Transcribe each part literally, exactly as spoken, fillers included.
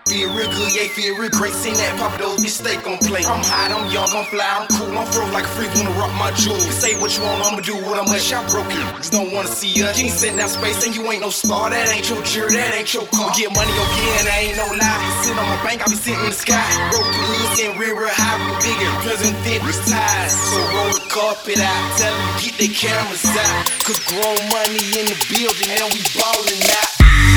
feel real good, yeah, feel real great. Seen that pop those bitch steak on plate. I'm hot, I'm young, I'm fly, I'm cool, I'm froze like a freak, wanna rock my jewels. You say what you want, I'ma do what I'm much. I broke you, just don't wanna see us. You ain't sitting out space and you ain't no star. That ain't your jury, that ain't your car. Get money again, that ain't no lie. Sit on my bank, I be sitting in the sky. Broke the hoods and real, real high, real bigger. Present fitness ties, so roll the carpet out. Tell them get their cameras out. Cause grown money in the building and we ballin' out.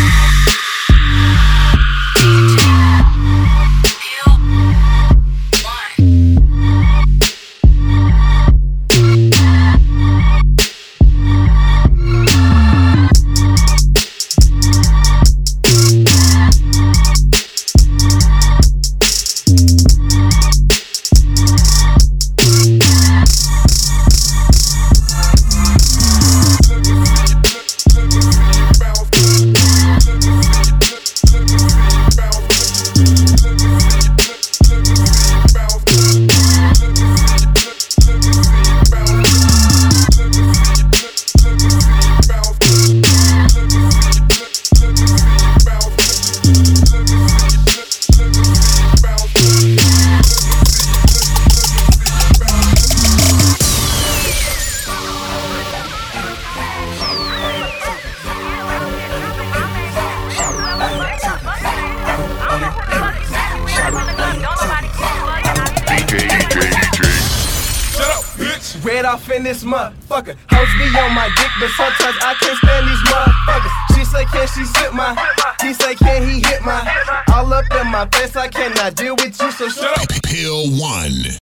Red off in this motherfucker. Hoes be on my dick, but sometimes I can't stand these motherfuckers. She say, can she sit my? He say, can he hit my? All up in my face, I cannot deal with you, so shut up. Pill one.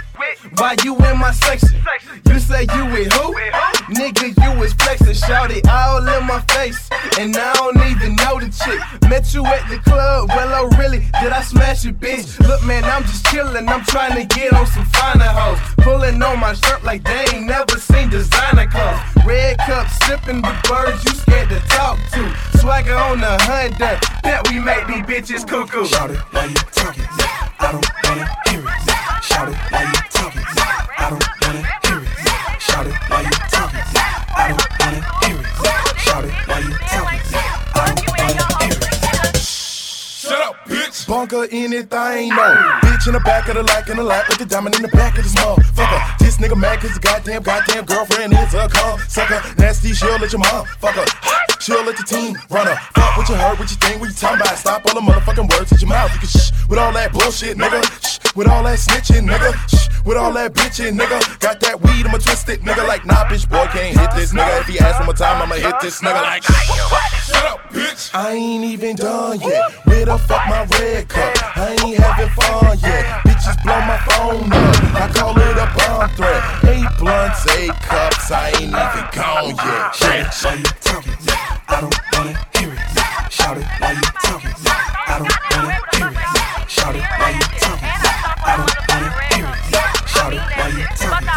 Why you in my section? You say you with who? Nigga, you was flexing, shawty all in my face. And I don't even know the chick. Met you at the club, well, oh really, did I smash it, bitch? Look, man, I'm just chillin', I'm trying to get on some finer hoes. Pulling on my shirt like they ain't never seen designer clothes. Red cup, sippin' with birds you scared to talk to. Swagger on the Honda, that we make these bitches cuckoo. Shawty, why you talking? I don't wanna hear it. Shawty, why you talking? I don't wanna hear it. Shawty, why you talking? I don't wanna hear it. Shawty, why you talking? I don't wanna hear it. Shut up, bitch. Bunker anything, no. Bitch in the back of the lack in the lap with the diamond in the back of this motherfucker. This nigga mad cause his goddamn, goddamn girlfriend is a cum sucker. Nasty, she'll let your motherfucker. She'll let the team run her. Fuck what you heard, what you think, what you talking about. Stop all the motherfucking words with your mouth. You can shh with all that bullshit, nigga. Shh with all that snitching, nigga. Shh with all that bitching, nigga. Got that weed, I'ma twist it, nigga. Like, nah, bitch, boy, can't hit this, nigga. If he asks one more time, I'ma hit this, nigga. Like, shut up, bitch. I ain't even done yet. Where the fuck my red cup? I ain't having fun yet. Bitches blow my phone up. I call it a bomb threat. Eight blunts, eight cups. I ain't even gone yet. Shit, why you talking? I don't wanna hear it. Shout it, why you talking? I don't wanna hear it. Shout it, why you talking? I don't wanna hear it. Shout it, why you talking?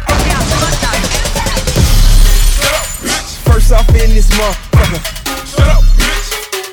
Shut up, bitch. First off in this motherfucker. Shut up, bitch.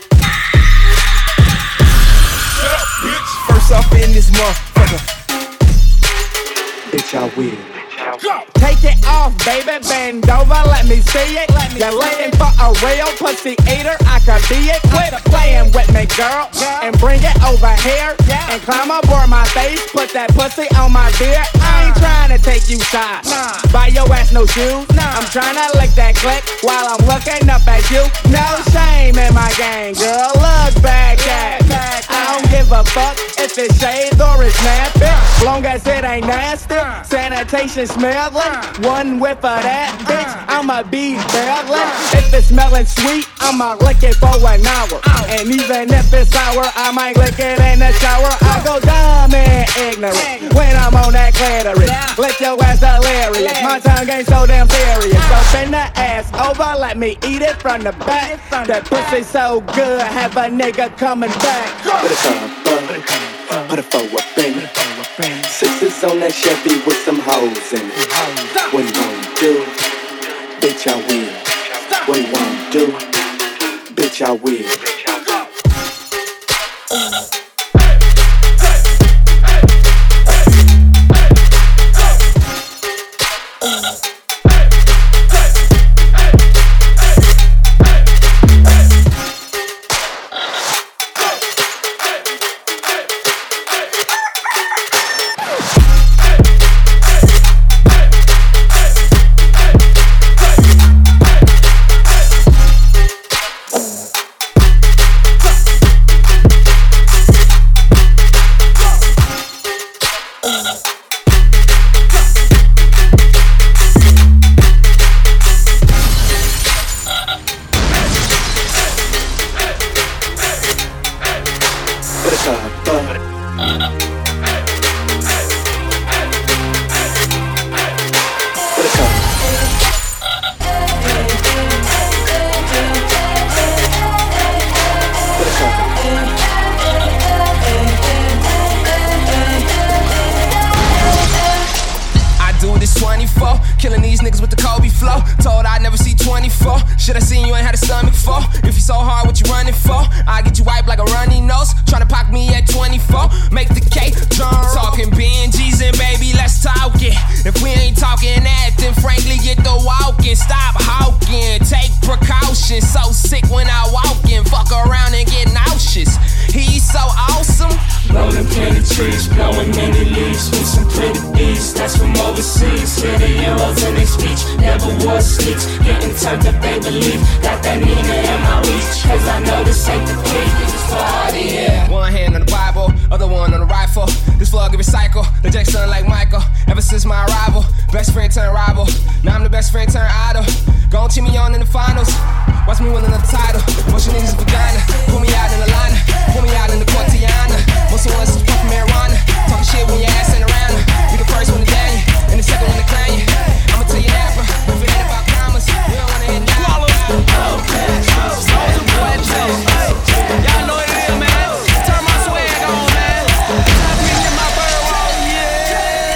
Shut up, bitch. First off in this motherfucker. Bitch, I will. Go. Take it off, baby, bend over, let me see it. You're looking for a real pussy eater, I could be it. Quit playing with me, girl, and bring it over here. And climb aboard my face, put that pussy on my beard. I ain't trying to take you side, buy your ass no shoes. I'm trying to lick that click while I'm looking up at you. No shame in my game, girl, look back at me. I don't give a fuck if it's shades or it's nappy, long as it ain't nasty. Sanitation smelling, one whiff of that, bitch, I'ma be bailing. If it's smelling sweet, I'ma lick it for an hour. And even if it's sour, I might lick it in the shower. I go dumb and ignorant when I'm on that clitoris. Let your ass delirious, my tongue ain't so damn serious. So bend the ass over, let me eat it from the back. That pussy so good, have a nigga coming back. Put it up, put it forward, baby. Sixes on that Chevy with some hoes in it. What you wanna do? Bitch, I will. What you wanna do? Bitch, I will. Killing these niggas with the Kobe flow. Told I'd never see twenty-four. Should I seen you ain't had a stomach for? If you so hard, what you running for? I get you wiped like a runny nose. Tryna pock me at twenty-four. Make the cake turn. Talking Benjis and baby, let's talk it. If we ain't talking that, then frankly get the walking. Stop hawking, take precautions. So sick when I walk in. Fuck around and get nauseous. He's so awesome. Rolling plenty trees, blowing many leaves with some pretty beats. That's from overseas. Hear the euros in their speech. Never wore sleeves, getting turned up, they believe. Got that Nina in my reach, cause I know this ain't the peak. It's party, yeah. One hand on the Bible, other one on the rifle. This vlog give a cycle, the Jackson like Michael. Ever since my arrival, best friend turned rival. Now I'm the best friend turned idol. Gon' cheer me on in the finals. Watch me win another title. Motion niggas vagina. Pull me out in the liner. Pull me out in the Cortiana. Most of us is puffin' marijuana. Talking shit when your ass ain't around her. You the first one to down you, and the second one to clown you. I'ma tell you that, bro. If it ain't about commas, we don't wanna hit down. Y'all know what it is, man. Turn my swag on, man. Let me get my bird walk, yeah.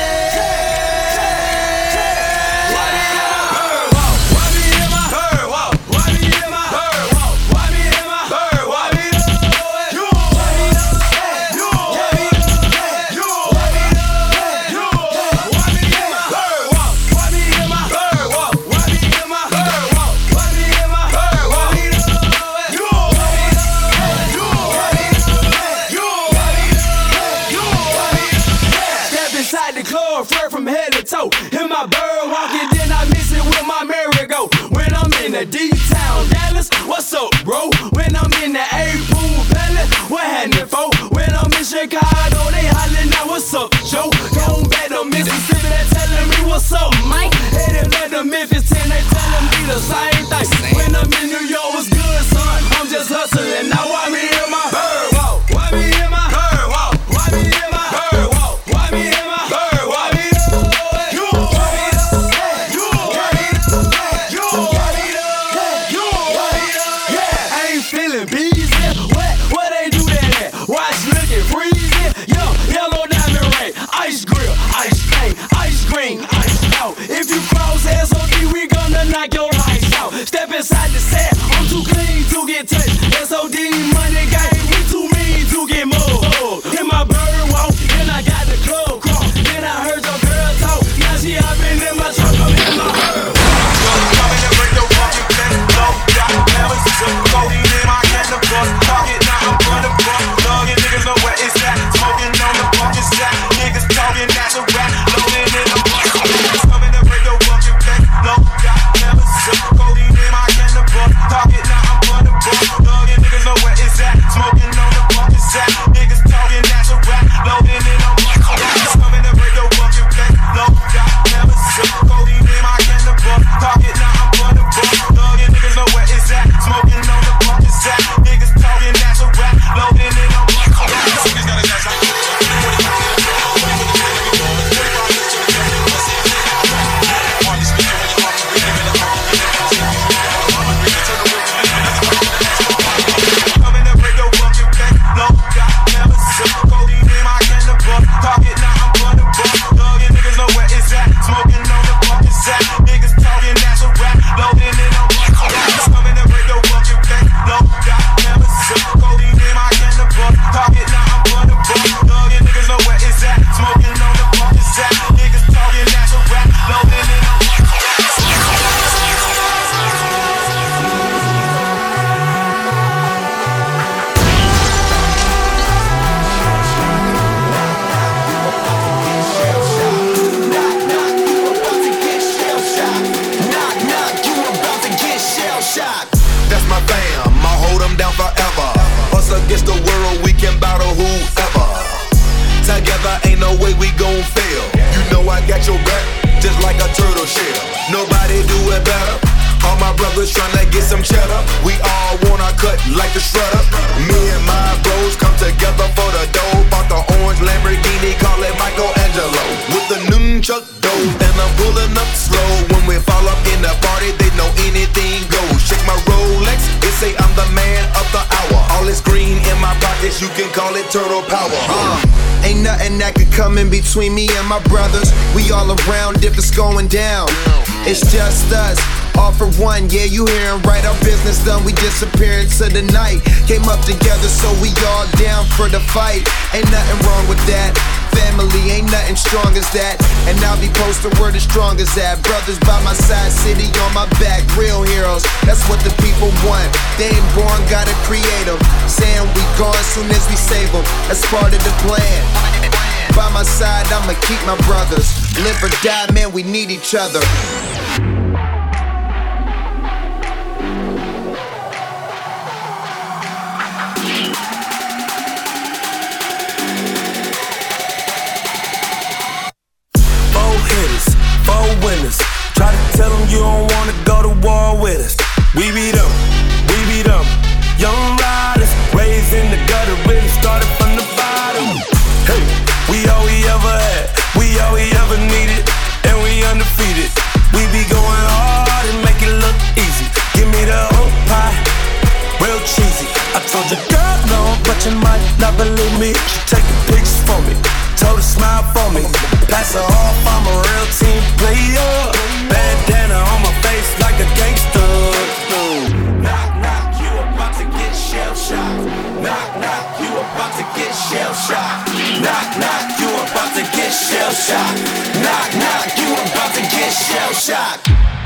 Why me hit my bird walk? Why me hit my bird walk? Why me hit my bird walk? Why me hit my bird walk? Why me do it? You why me do it? You why me do it? You why me do it? You why me hit my bird walk? Why me hit my bird walk? Why me hit my bird walk? Why me hit my bird walk? Why me do it? You why me do it? You why me do it? You why me do it? You why me do it? Step inside the club, flirt from head to toe. Hit my bird walk and then I mix it with my merry-go. When I'm in the D-town, Dallas, what's up, bro? When I'm in the A-Pool Palace, what happening, folk? When I'm in Chicago, they hollering out, what's up, Joe? Going back to Mississippi, they telling me, what's up, Mike? Headed back to Memphis, ten, they telling me the same thing. When I'm in New York, what's good, son? I'm just hustling. Now why me hit my bird walk? Why me hit my bird walk? Why me hit my bird walk? Why me hit my bird? Why me do it? You why me do it? You why me do it? You why me do it? You why me do it? Yeah, I ain't feeling busy. What? What they do that at? Watch, look and freeze it. Yo, yellow diamond ring, ice grill, ice paint, ice cream, ice out. If you cross S O D, we gonna knock your lights out. Step inside the set, I'm too clean to get touched. S O D money game, we too mean to get moved. Hit my bird walk, then I got the club crawl. Then I heard your girl talk, now she hopping in my truck, I'm in my bird. Coming to break the walking fence, low, got never took codeine in my can of bus. Talking now, I'm gonna fuck. Thuggin' niggas know where it's at. Smoking on the fucking sack. Niggas talking, that's a rap. Loading in the bus. Coming to break the walking fence, low, got never took codeine in my can of bus. Talking now, I'm gonna fuck. Thuggin' niggas know where it's at. Smoking on the fucking sack. Niggas talking, that's a rap. Loading in the bus. Coming to break the walking fence, low, got never took codeine in my can of bus. Talking now, I'm gonna fuck. Thuggin' niggas know where it's at. Smoking on the fucking sack. Niggas talking, that's a rap. Loading in the bus. Niggas got a gas out. Coming to break the walking fence, low, got never took codeine in my can of bus. Talking now, I'm gonna fuck. Thuggin' niggas know where it's at. Smoking on the fucking sack. Niggas talking, that's a rap. Loading in the bus. Coming to break the walking fence, low, got never took codeine in my can of bus. Talking now, I'm gonna fuck. Thuggin' niggas know where it's at. Smoking on the fucking sack. Niggas talking, that's a rap. Loading in the bus. That's my fam, I'll hold them down forever. Us against the world, we can battle whoever. Together ain't no way we gon' fail. You know I got your back, just like a turtle shell. Nobody do it better. All my brothers tryna get some cheddar. We all wanna cut like the shredder. Me and my bros come together for the dough. Bought the orange Lamborghini, call it Michelangelo. With the nunchuck dough, and I'm pulling up slow. When we fall up in the party, they know anything goes. Shake my Rolex, it say I'm the man of the hour. All this green in my pockets, you can call it turtle power. Uh, ain't nothing nothing that could come in between me and my brothers. We all around if it's going down. It's just us, all for one, yeah, you hearin' right. Our business done, we disappear into the night. Came up together, so we all down for the fight. Ain't nothing wrong with that. Family ain't nothing strong as that. And I'll be posting where the strong is at. Brothers by my side, city on my back. Real heroes, that's what the people want. They ain't born, gotta create them. Saying we gone soon as we save them. That's part of the plan. By my side, I'ma keep my brothers. Live or die, man, we need each other. Four hitters, four winners. Try to tell them you don't wanna go to war with us. We beat them, we beat them. Young riders, raised in the gutter, really started from the bottom. Hey, we all we ever had, we all we ever needed, and we undefeated. We be going hard and make it look easy. Give me the whole pie, real cheesy. I told your girl no, but you might not believe me. She taking pictures for me, told her smile for me. Pass her off, I'm a real team player. Bandana on my face like a gangster. Knock, knock, you about to get shell shocked. Knock, knock, you about to get shell shocked. Knock, knock, you about to get shell shocked. Knock, knock, you about to get shell shocked.